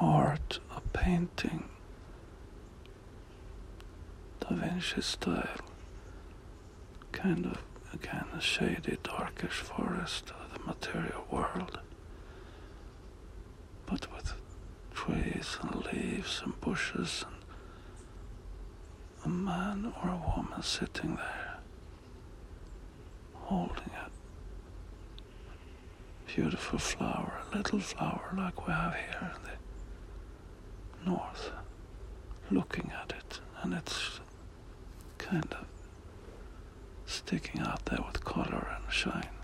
art, a painting, Da Vinci style, kind of, again, a shady, darkish forest of the material world, but with trees and leaves and bushes and a man or a woman sitting there, holding a beautiful flower, a little flower like we have here in the north, looking at it, and it's kind of sticking out there with color and shine.